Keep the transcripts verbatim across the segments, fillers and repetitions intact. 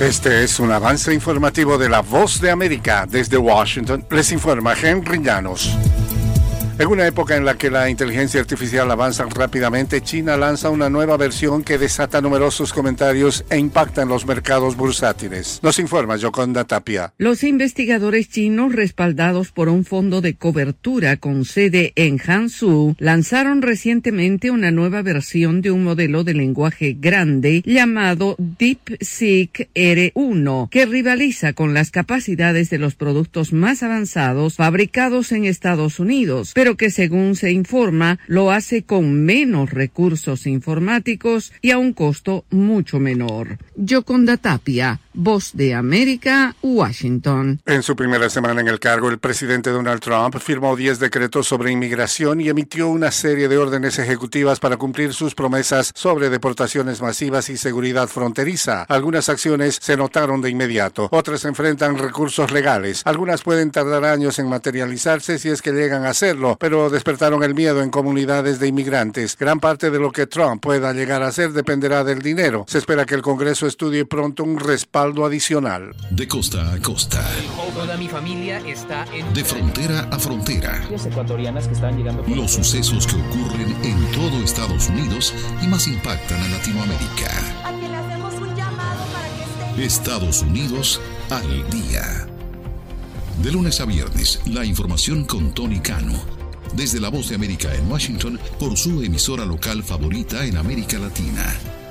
Este es un avance informativo de La Voz de América. Desde Washington les informa Henry Llanos. En una época en la que la inteligencia artificial avanza rápidamente, China lanza una nueva versión que desata numerosos comentarios e impacta en los mercados bursátiles. Nos informa Yoconda Tapia. Los investigadores chinos, respaldados por un fondo de cobertura con sede en Hangzhou, lanzaron recientemente una nueva versión de un modelo de lenguaje grande llamado DeepSeek R uno, que rivaliza con las capacidades de los productos más avanzados fabricados en Estados Unidos, pero que según se informa, lo hace con menos recursos informáticos y a un costo mucho menor. Yoconda Tapia, Voz de América, Washington. En su primera semana en el cargo, el presidente Donald Trump firmó diez decretos sobre inmigración y emitió una serie de órdenes ejecutivas para cumplir sus promesas sobre deportaciones masivas y seguridad fronteriza. Algunas acciones se notaron de inmediato, otras enfrentan recursos legales. Algunas pueden tardar años en materializarse si es que llegan a hacerlo, pero despertaron el miedo en comunidades de inmigrantes. Gran parte de lo que Trump pueda llegar a hacer dependerá del dinero. Se espera que el Congreso estudie pronto un respaldo adicional. De costa a costa. Toda mi familia está en... De frontera a frontera. Ecuatorianas que están llegando... Los sucesos que ocurren en todo Estados Unidos y más impactan a Latinoamérica. A quien le hacemos un llamado para que esté... Estados Unidos al día. De lunes a viernes, la información con Tony Cano. Desde La Voz de América en Washington, por su emisora local favorita en América Latina.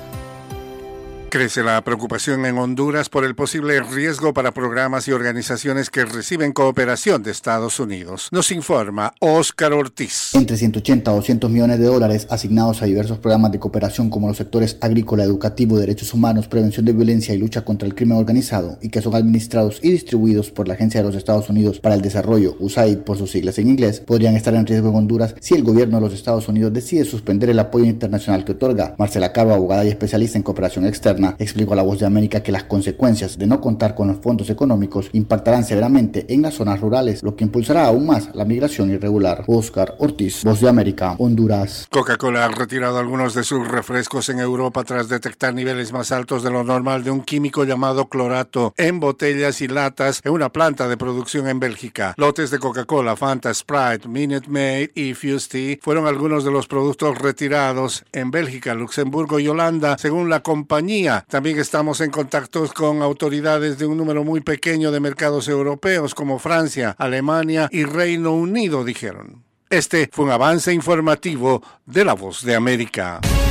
Crece la preocupación en Honduras por el posible riesgo para programas y organizaciones que reciben cooperación de Estados Unidos. Nos informa Óscar Ortiz. Entre ciento ochenta a doscientos millones de dólares asignados a diversos programas de cooperación como los sectores agrícola, educativo, derechos humanos, prevención de violencia y lucha contra el crimen organizado, y que son administrados y distribuidos por la Agencia de los Estados Unidos para el Desarrollo, U S A I D por sus siglas en inglés, podrían estar en riesgo en Honduras si el gobierno de los Estados Unidos decide suspender el apoyo internacional que otorga. Marcela Caro, abogada y especialista en cooperación externa, explicó a La Voz de América que las consecuencias de no contar con los fondos económicos impactarán severamente en las zonas rurales, lo que impulsará aún más la migración irregular. Óscar Ortiz, Voz de América, Honduras. Coca-Cola ha retirado algunos de sus refrescos en Europa tras detectar niveles más altos de lo normal de un químico llamado clorato en botellas y latas en una planta de producción en Bélgica. Lotes de Coca-Cola, Fanta, Sprite, Minute Maid y Fuze Tea fueron algunos de los productos retirados en Bélgica, Luxemburgo y Holanda, según la compañía. También estamos en contacto con autoridades de un número muy pequeño de mercados europeos como Francia, Alemania y Reino Unido, dijeron. Este fue un avance informativo de La Voz de América.